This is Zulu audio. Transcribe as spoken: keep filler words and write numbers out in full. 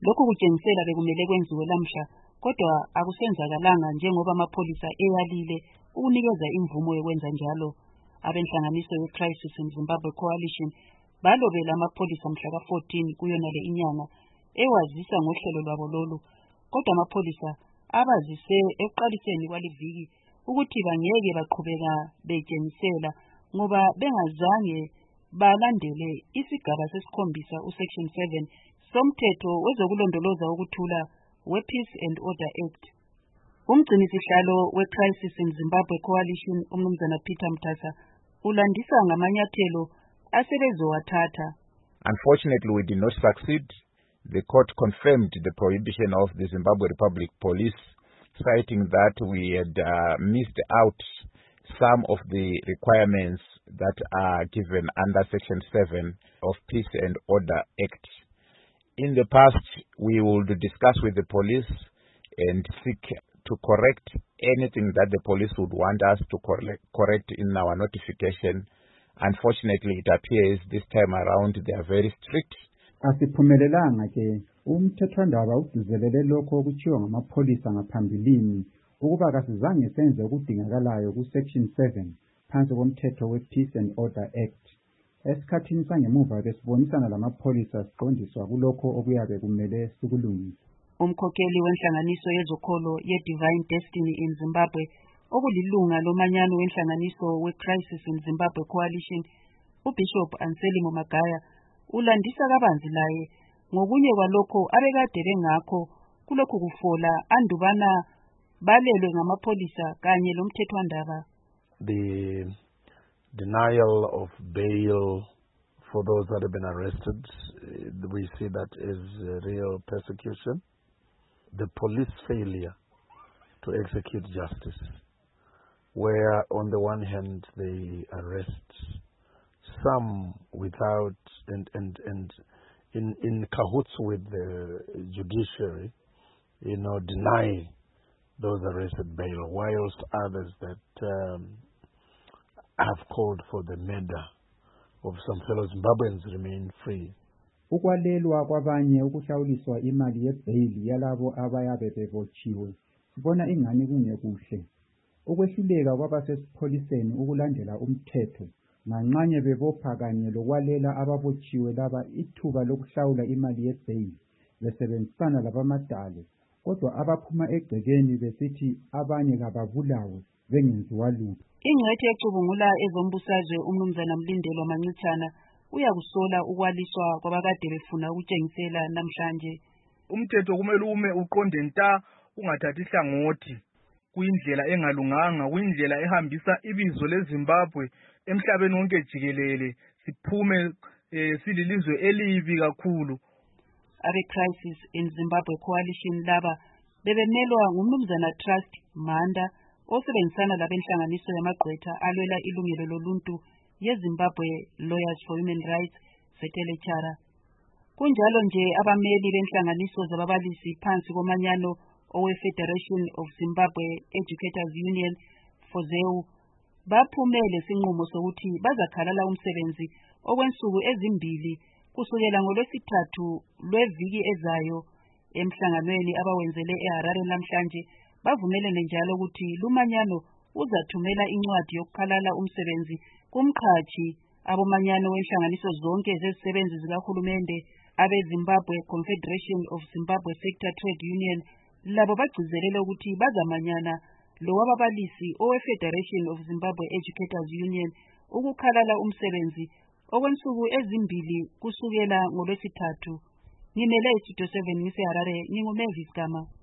Lokhu kutshengisela bekumele kwenziwe lamhla, kodwa akusenzakalanga njengoba amapholisa eyalile ukunikeza imvumo yokwenza njalo. Abenhlanganiso ye-Crisis in Zimbabwe Coalition balobela amapholisa mhla ka fourteen kuyonale inyanga ewazisa ngohlelo lwabo lolu, kodwa amapholisa abazise ekuqaliseni kwaliviki ukuthi bangeke baqhubeka betshengisela ngoba bengazange balandele isigaba sesikhombisa usection seven somthetho wezokulondoloza ukuthula we-Peace and Order Act. Umgcinisihlalo we-Crisis in Zimbabwe Coalition umnumzana Peter Mthatha ulandisa ngamanyathelo asebezowathatha. Unfortunately, we did not succeed. The court confirmed the prohibition of the Zimbabwe Republic Police, citing that we had uh, missed out some of the requirements that are given under Section seven of Peace and Order Act. In the past, we would discuss with the police and seek to correct anything that the police would want us to correct, correct in our notification. Unfortunately, it appears this time around they are very strict. Asiphumelelanga ke umthethwandaba ugcizelele lokho okuthiwa ngamapholisa ngaphambilini ukuba kasizange senze okudingakalayo ku-Section seven phansi komthetho we-Peace and Order Act. Esikhathini sangemuva besibonisana lamapholisa siqondiswa kulokho okuyabe kumele sikulungise. Umkhokheli wenhlanganiso yezokholo ye-Divine Destiny in Zimbabwe okulilunga lomanyano wenhlanganiso we-Crisis in Zimbabwe Coalition, uBishop Anselmo Magaya ulandisa kabanzi laye ngokunye kwalokho abekade bengakho kulokhu kufola andubana balelwe ngamapholisa kanye lomthethwandaba. The denial of bail for those that have been arrested, we see that as real persecution. The police failure to execute justice, where on the one hand they arrest some without and and and in in cahoots with the judiciary, you know, deny those arrested bail, whilst others that um, have called for the murder of some fellow Zimbabweans remain free. Ukwalelwa kwabanye ukuhlawuliswa imali yebhayili yalabo abayabe bebotshiwe sibona ingani kungekuhle. Ukwehluleka kwabasesipholiseni ukulandela umthetho nganxanye bebopha kanye lokwalela ababotshiwe laba ithuba lokuhlawula imali yebhayili besebenzisana labamadale, kodwa abaphuma egcekeni besithi abanye kababulawe bengenziwa lutho. Ingcwethi ecubungula ezombusazwe umnumzana Mlindelwa Mancithana uyakusola ukwaliswa kwabakade befuna ukutshengisela namhlanje. Umthetho kumele ume uqonde nta ungathathi hlangothi kuyindlela engalunganga, kuyindlela ehambisa ibizo leZimbabwe emhlabeni wonke jikelele, siphume eh, sililizwe elibi kakhulu. Abe Crisis in Zimbabwe Coalition laba bebemelwa ngumnumzana Trust Manda osebenzisana labenhlanganiso yamagqwetha alwela ilungelo loluntu yeZimbabwe Lawyers for Human Rights Setelechara. Kunjalo nje abameli benhlanganiso zababalisi phansi komanyano owe Federation of Zimbabwe Educators Union Fozeu baphumele sinqumo sokuthi bazakhalala umsebenzi okwensuku ezimbili kusukela ngolwesithathu lweviki ezayo. Emhlanganweni abawenzele eHarare namhlanje bavumelene njalo ukuthi lumanyano uzathumela incwadi yokukhalala umsebenzi kumqhathi abomanyano wenhlanganiso zonke zezisebenzi zikahulumende abe Zimbabwe Confederation of Zimbabwe Sector Trade Union labo bagcizelela ukuthi bazamanyana lo wababalisi owe Federation of Zimbabwe Educators Union ukukhalala umsebenzi okwensuku ezimbili kusukela ngolwesithathu. Ngimele Studio seven ngiseHarare, nginguMavis Gama.